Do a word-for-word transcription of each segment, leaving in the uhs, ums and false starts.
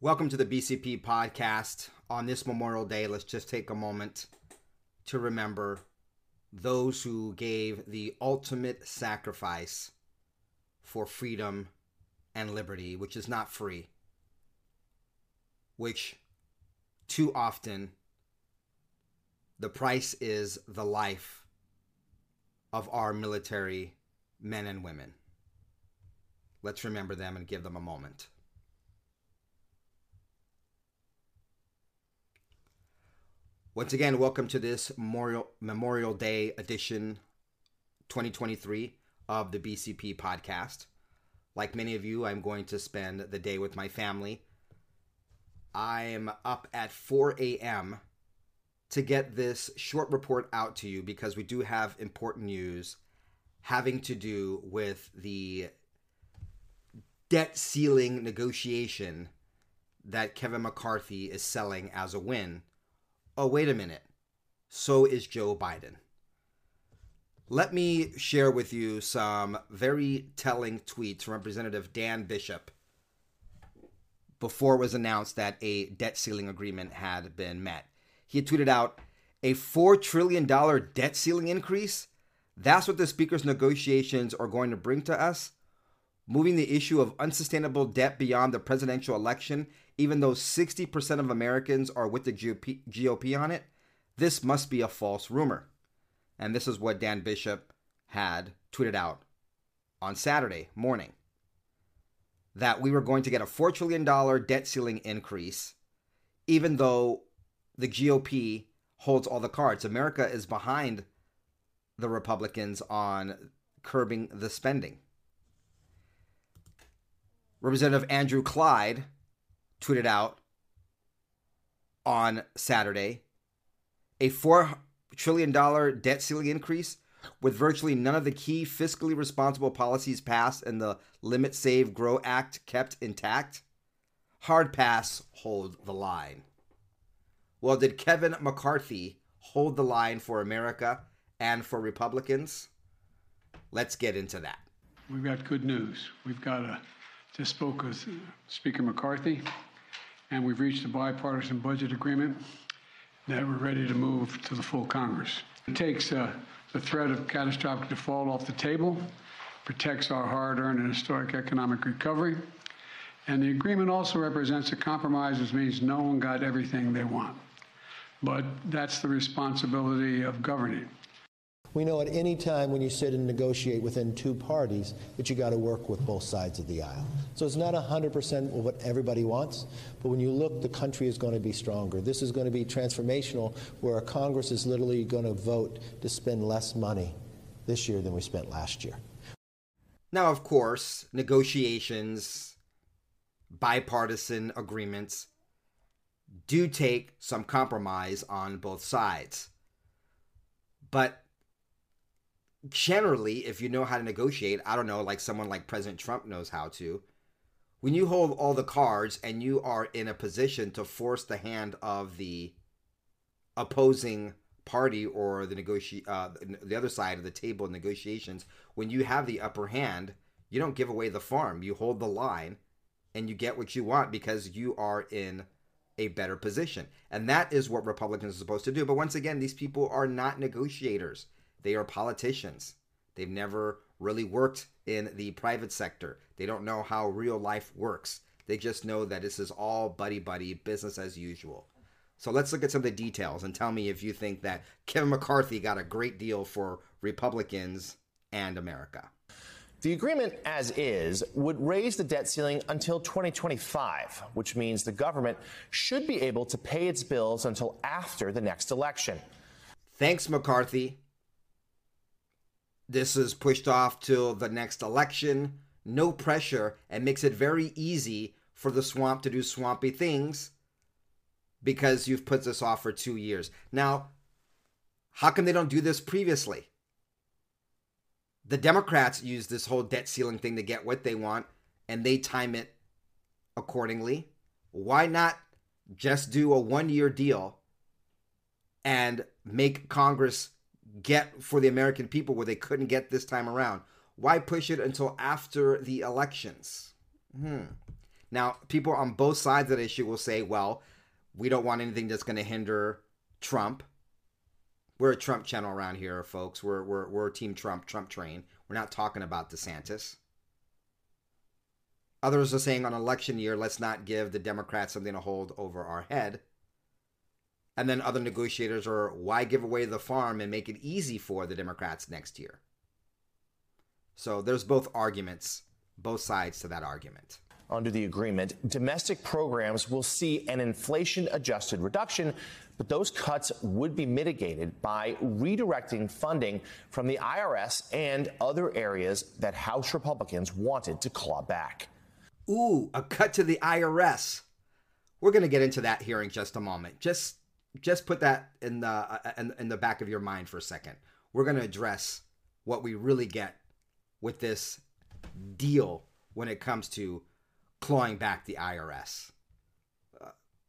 Welcome to the B C P podcast. On this Memorial Day, let's just take a moment to remember those who gave the ultimate sacrifice for freedom and liberty, which is not free, which too often the price is the life of our military men and women. Let's remember them and give them a moment. Once again, welcome to this Memorial, Memorial Day edition twenty twenty-three of the B C P podcast. Like many of you, I'm going to spend the day with my family. I'm up at four a.m. to get this short report out to you because we do have important news having to do with the debt ceiling negotiation that Kevin McCarthy is selling as a win. Oh, wait a minute. So is Joe Biden. Let me share with you some very telling tweets from Representative Dan Bishop before it was announced that a debt ceiling agreement had been met. He had tweeted out, a four trillion dollars debt ceiling increase? That's what the Speaker's negotiations are going to bring to us? Moving the issue of unsustainable debt beyond the presidential election, even though sixty percent of Americans are with the G O P on it? This must be a false rumor. And this is what Dan Bishop had tweeted out on Saturday morning. That we were going to get a four trillion dollars debt ceiling increase, even though the G O P holds all the cards. America is behind the Republicans on curbing the spending. Representative Andrew Clyde tweeted out on Saturday, a four trillion dollars debt ceiling increase with virtually none of the key fiscally responsible policies passed and the Limit, Save, Grow Act kept intact. Hard pass, hold the line. Well, did Kevin McCarthy hold the line for America and for Republicans? Let's get into that. We've got good news. We've got a Just spoke with Speaker McCarthy, and we've reached a bipartisan budget agreement that we're ready to move to the full Congress. It takes uh, the threat of catastrophic default off the table, protects our hard-earned and historic economic recovery, and the agreement also represents a compromise, which means no one got everything they want. But that's the responsibility of governing. We know at any time when you sit and negotiate within two parties that you got to work with both sides of the aisle. So it's not one hundred percent what everybody wants, but when you look, the country is going to be stronger. This is going to be transformational, where our Congress is literally going to vote to spend less money this year than we spent last year. Now, of course, negotiations, bipartisan agreements do take some compromise on both sides. But generally, if you know how to negotiate, I don't know, like someone like President Trump knows how to, when you hold all the cards and you are in a position to force the hand of the opposing party or the negoti- uh, the other side of the table in negotiations, when you have the upper hand, you don't give away the farm. You hold the line and you get what you want because you are in a better position. And that is what Republicans are supposed to do. But once again, these people are not negotiators. They are politicians. They've never really worked in the private sector. They don't know how real life works. They just know that this is all buddy-buddy, business as usual. So let's look at some of the details and tell me if you think that Kevin McCarthy got a great deal for Republicans and America. The agreement, as is, would raise the debt ceiling until twenty twenty-five, which means the government should be able to pay its bills until after the next election. Thanks, McCarthy. This is pushed off till the next election, no pressure, and makes it very easy for the swamp to do swampy things because you've put this off for two years. Now, how come they don't do this previously? The Democrats use this whole debt ceiling thing to get what they want, and they time it accordingly. Why not just do a one-year deal and make Congress get for the American people where they couldn't get this time around? Why push it until after the elections? Hmm. Now, people on both sides of the issue will say, well, we don't want anything that's going to hinder Trump. We're a Trump channel around here, folks. We're, we're, we're Team Trump, Trump train. We're not talking about DeSantis. Others are saying on election year, let's not give the Democrats something to hold over our head. And then other negotiators are, why give away the farm and make it easy for the Democrats next year? So there's both arguments, both sides to that argument. Under the agreement, domestic programs will see an inflation-adjusted reduction, but those cuts would be mitigated by redirecting funding from the I R S and other areas that House Republicans wanted to claw back. Ooh, a cut to the I R S. We're going to get into that here in just a moment. Just just put that in the uh, in, in the back of your mind for a second. We're going to address what we really get with this deal when it comes to clawing back the I R S. Uh,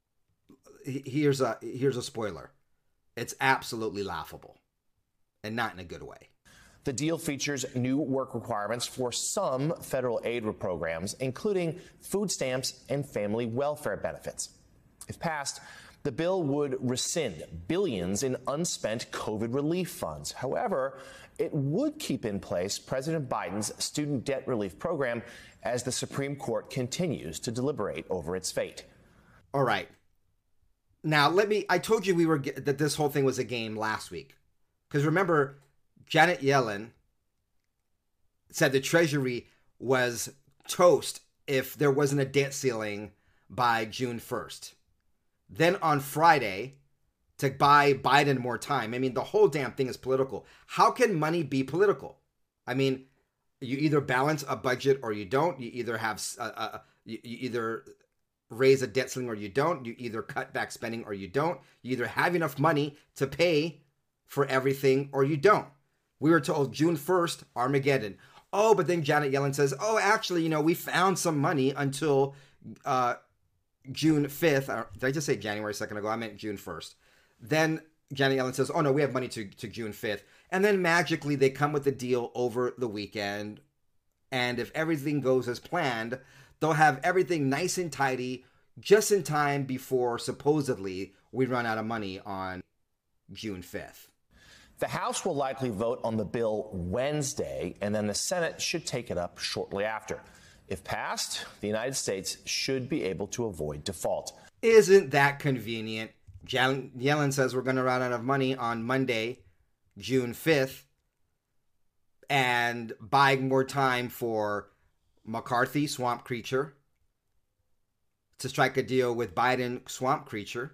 here's a here's a spoiler. It's absolutely laughable, and not in a good way. The deal features new work requirements for some federal aid programs, including food stamps and family welfare benefits. If passed, the bill would rescind billions in unspent COVID relief funds. However, it would keep in place President Biden's student debt relief program as the Supreme Court continues to deliberate over its fate. All right. Now, let me, I told you we were, that this whole thing was a game last week. Because remember, Janet Yellen said the Treasury was toast if there wasn't a debt ceiling by June first. Then on Friday, to buy Biden more time. I mean, the whole damn thing is political. How can money be political? I mean, you either balance a budget or you don't. You either have a, a, you, you either raise a debt ceiling or you don't. You either cut back spending or you don't. You either have enough money to pay for everything or you don't. We were told June first, Armageddon. Oh, but then Janet Yellen says, oh, actually, you know, we found some money until uh, June fifth. Did I just say January a second ago? I meant June first. Then Janet Yellen says, oh, no, we have money to, to June fifth. And then magically they come with a deal over the weekend. And if everything goes as planned, they'll have everything nice and tidy just in time before supposedly we run out of money on June fifth. The House will likely vote on the bill Wednesday, and then the Senate should take it up shortly after. If passed, the United States should be able to avoid default. Isn't that convenient? Janet Yellen says we're going to run out of money on Monday, June fifth, and buying more time for McCarthy, Swamp Creature, to strike a deal with Biden, Swamp Creature,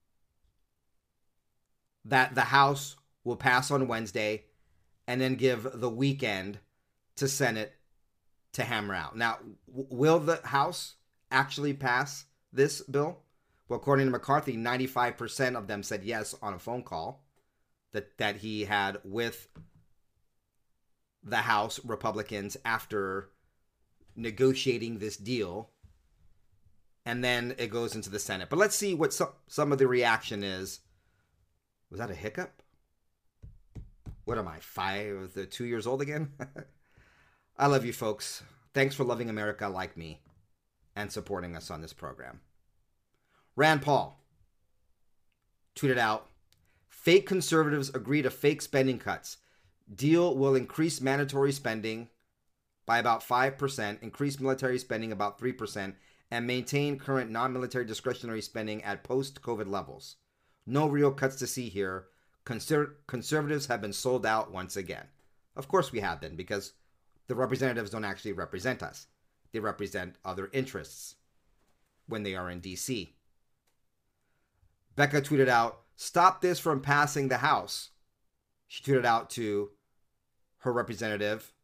that the House will pass on Wednesday, and then give the weekend to Senate to hammer out. Now, w- will the House actually pass this bill? Well, according to McCarthy, ninety-five percent of them said yes on a phone call that, that he had with the House Republicans after negotiating this deal. And then it goes into the Senate. But let's see what some, some of the reaction is. Was that a hiccup? What am I, five, the two years old again? I love you, folks. Thanks for loving America like me and supporting us on this program. Rand Paul tweeted out, fake conservatives agree to fake spending cuts. Deal will increase mandatory spending by about five percent, increase military spending about three percent, and maintain current non-military discretionary spending at post-COVID levels. No real cuts to see here. Conser- conservatives have been sold out once again. Of course we have been, because the representatives don't actually represent us. They represent other interests when they are in D C. Becca tweeted out, stop this from passing the House. She tweeted out to her representative,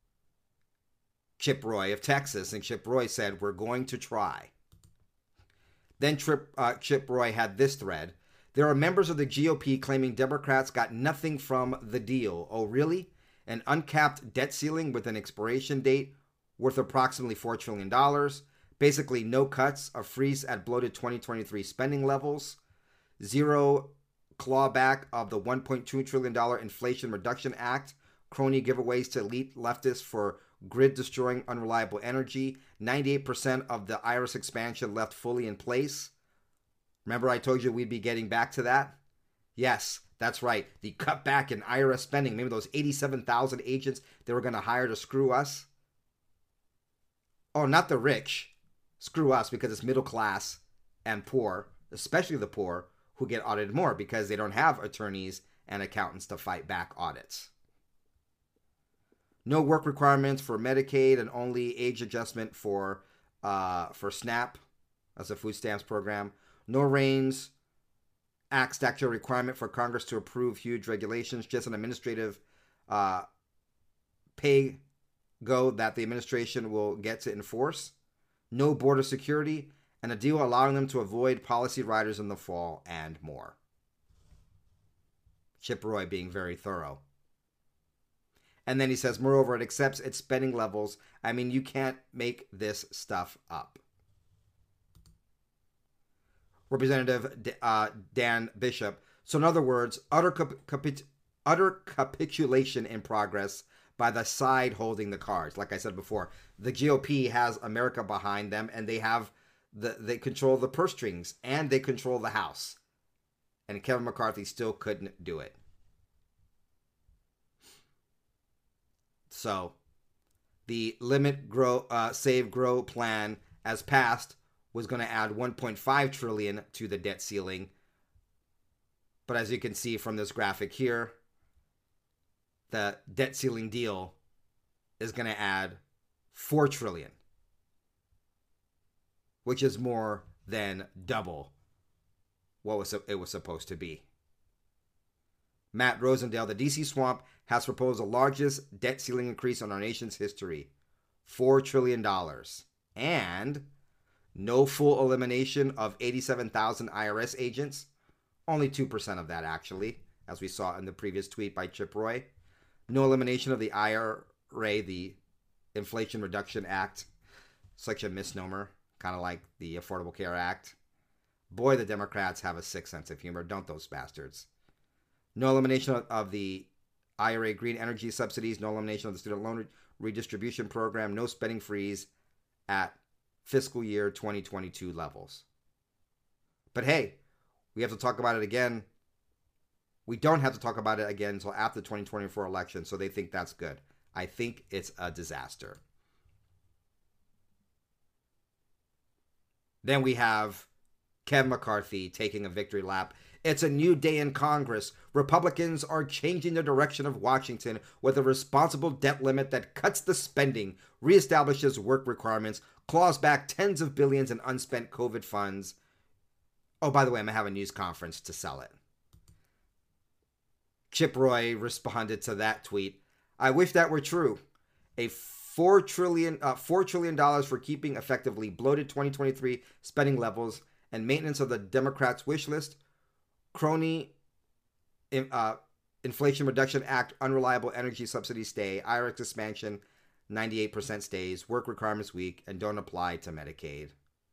Chip Roy of Texas, and Chip Roy said, we're going to try. Then Trip, uh, Chip Roy had this thread. There are members of the G O P claiming Democrats got nothing from the deal. Oh, really? An uncapped debt ceiling with an expiration date worth approximately four trillion dollars. Basically, no cuts, a freeze at bloated twenty twenty-three spending levels. Zero clawback of the one point two trillion dollars Inflation Reduction Act. Crony giveaways to elite leftists for grid-destroying unreliable energy. ninety-eight percent of the IRIS expansion left fully in place. Remember I told you we'd be getting back to that? Yes, that's right. The cutback in I R S spending. Maybe those eighty-seven thousand agents they were going to hire to screw us. Oh, not the rich. Screw us because it's middle class and poor, especially the poor, who get audited more because they don't have attorneys and accountants to fight back audits. No work requirements for Medicaid and only age adjustment for uh, for SNAP, as a food stamps program. No reins, Act statutory requirement for Congress to approve huge regulations, just an administrative uh, pay go that the administration will get to enforce. No border security, and a deal allowing them to avoid policy riders in the fall, and more. Chip Roy being very thorough. And then he says, moreover, it accepts its spending levels. I mean, you can't make this stuff up. Representative uh, Dan Bishop. So in other words, utter, cap- capit- utter capitulation in progress by the side holding the cards. Like I said before, the G O P has America behind them, and they have the they control the purse strings, and they control the House. And Kevin McCarthy still couldn't do it. So, the limit, grow, uh, save, grow plan, as passed, was going to add one point five trillion dollars to the debt ceiling. But as you can see from this graphic here, the debt ceiling deal is going to add four trillion dollars, which is more than double what was it was supposed to be. Matt Rosendale, the D C Swamp, has proposed the largest debt ceiling increase in our nation's history, four trillion dollars, and no full elimination of eighty-seven thousand I R S agents, only two percent of that actually, as we saw in the previous tweet by Chip Roy. No elimination of the I R A, the Inflation Reduction Act, such a misnomer, kind of like the Affordable Care Act. Boy, the Democrats have a sick sense of humor, don't those bastards. No elimination of the I R A green energy subsidies, no elimination of the student loan redistribution program, no spending freeze at fiscal year twenty twenty-two levels. But hey, we have to talk about it again. We don't have to talk about it again until after the twenty twenty-four election, so they think that's good. I think it's a disaster. Then we have Kevin McCarthy taking a victory lap. It's a new day in Congress. Republicans are changing the direction of Washington with a responsible debt limit that cuts the spending, reestablishes work requirements, claws back tens of billions in unspent COVID funds. Oh, by the way, I'm going to have a news conference to sell it. Chip Roy responded to that tweet. I wish that were true. A four trillion dollars uh, four trillion dollars for keeping effectively bloated twenty twenty-three spending levels and maintenance of the Democrats' wish list. Crony uh, Inflation Reduction Act, unreliable energy subsidies stay, I R S expansion, ninety-eight percent stays, work requirements weak, and don't apply to Medicaid.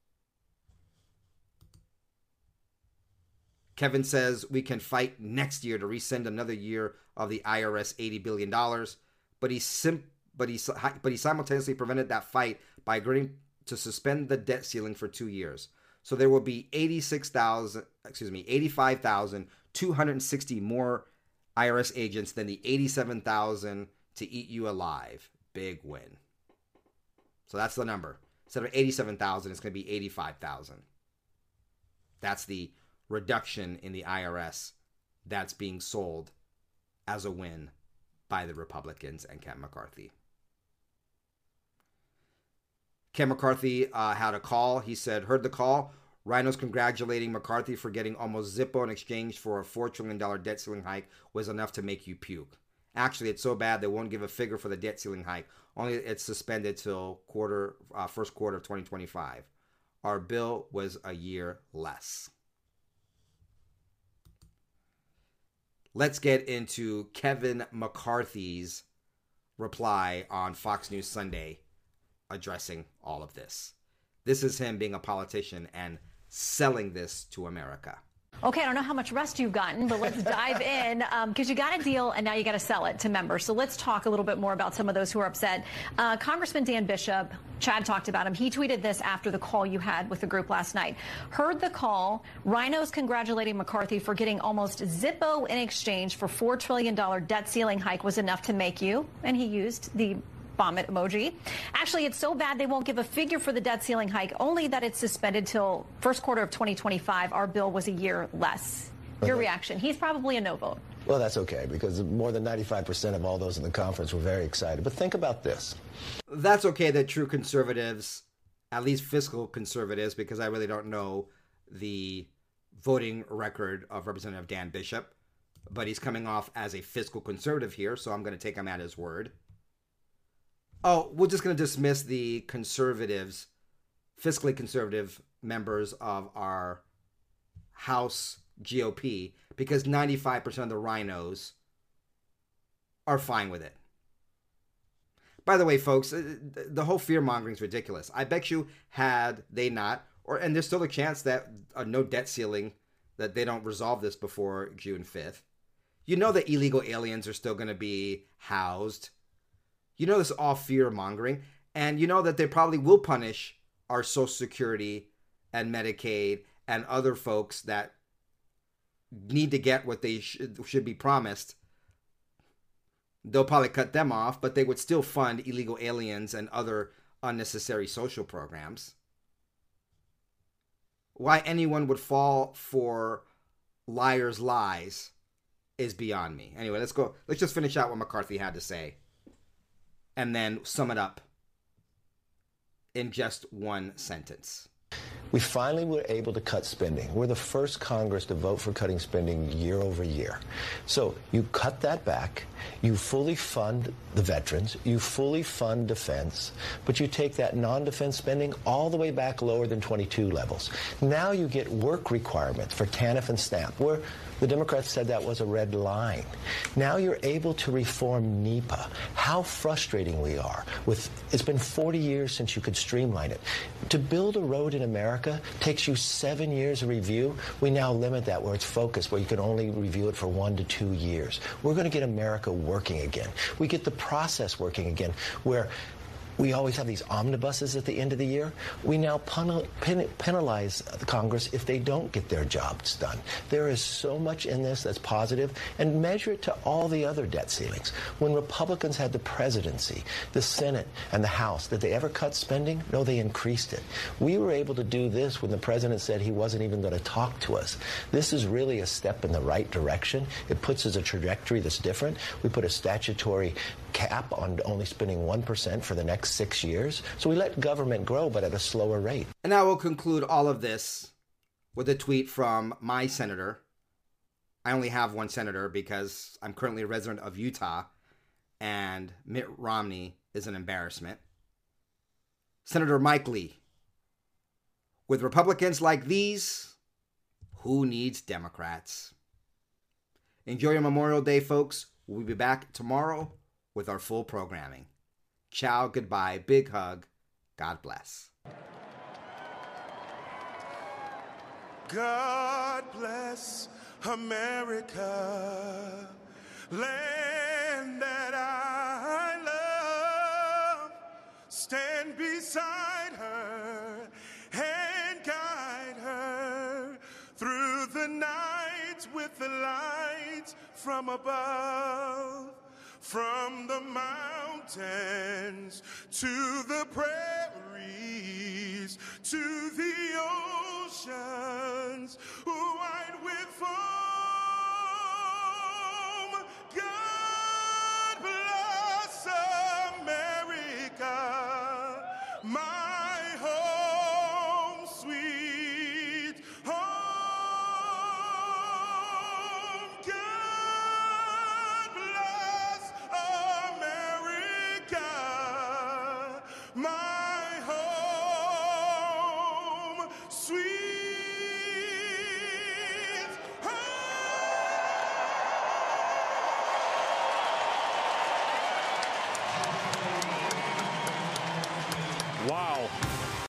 Kevin says we can fight next year to rescind another year of the I R S eighty billion dollars, but he sim- but he but he simultaneously prevented that fight by agreeing to suspend the debt ceiling for two years. So there will be eighty-six thousand, excuse me, eighty-five thousand two hundred sixty more I R S agents than the eighty-seven thousand to eat you alive. Big win. So that's the number. Instead of eighty-seven thousand, it's going to be eighty-five thousand. That's the reduction in the I R S that's being sold as a win by the Republicans and Kevin McCarthy. Kevin McCarthy uh, had a call. He said, heard the call. Rhinos congratulating McCarthy for getting almost Zippo in exchange for a four trillion dollars debt ceiling hike was enough to make you puke. Actually, it's so bad they won't give a figure for the debt ceiling hike. Only it's suspended till quarter, uh, first quarter of twenty twenty-five. Our bill was a year less. Let's get into Kevin McCarthy's reply on Fox News Sunday addressing all of this. This is him being a politician and selling this to America. Okay, I don't know how much rest you've gotten, but let's dive in because um, you got a deal and now you got to sell it to members. So let's talk a little bit more about some of those who are upset. Uh, Congressman Dan Bishop, Chad talked about him. He tweeted this after the call you had with the group last night. Heard the call. Rhinos congratulating McCarthy for getting almost Zippo in exchange for four trillion dollars debt ceiling hike was enough to make you. And he used the vomit emoji. Actually, it's so bad they won't give a figure for the debt ceiling hike, only that it's suspended till first quarter of twenty twenty-five. Our bill was a year less. Your Okay. reaction? He's probably a no vote. Well, that's okay, because more than ninety-five percent of all those in the conference were very excited. But think about this. That's okay that true conservatives, at least fiscal conservatives, because I really don't know the voting record of Representative Dan Bishop, but he's coming off as a fiscal conservative here, so I'm going to take him at his word. Oh, we're just going to dismiss the conservatives, fiscally conservative members of our House G O P, because ninety-five percent of the rhinos are fine with it. By the way, folks, the whole fear-mongering is ridiculous. I bet you had they not, or and there's still a chance that uh, no debt ceiling, that they don't resolve this before June fifth. You know that illegal aliens are still going to be housed. You know this is all fear-mongering. And you know that they probably will punish our Social Security and Medicaid and other folks that need to get what they should, should be promised. They'll probably cut them off, but they would still fund illegal aliens and other unnecessary social programs. Why anyone would fall for liars' lies is beyond me. Anyway, let's go. Let's just finish out what McCarthy had to say and then sum it up in just one sentence. We finally were able to cut spending. We're the first Congress to vote for cutting spending year over year. So you cut that back, you fully fund the veterans, you fully fund defense, but you take that non-defense spending all the way back lower than twenty-two levels. Now you get work requirements for TANF and SNAP, where the Democrats said that was a red line. Now you're able to reform NEPA. How frustrating we are. With it's been forty years since you could streamline it. To build a road in America takes you seven years of review. We now limit that where it's focused, where you can only review it for one to two years. We're going to get America working again. We get the process working again, where we always have these omnibuses at the end of the year. We now penal, pen, penalize the Congress if they don't get their jobs done. There is so much in this that's positive, and measure it to all the other debt ceilings. When Republicans had the presidency, the Senate, and the House, did they ever cut spending? No, they increased it. We were able to do this when the president said he wasn't even going to talk to us. This is really a step in the right direction. It puts us a trajectory that's different. We put a statutory cap on only spending one percent for the next six years. So we let government grow, but at a slower rate. And I will conclude all of this with a tweet from my senator. I only have one senator because I'm currently a resident of Utah, and Mitt Romney is an embarrassment. Senator Mike Lee. With Republicans like these, who needs Democrats? Enjoy your Memorial Day, folks. We'll be back tomorrow with our full programming. Ciao, goodbye, big hug, God bless. God bless America, land that I love. Stand beside her and guide her through the night with the lights from above. From the mountains to the prairies to the oceans wide with foam. God bless America, my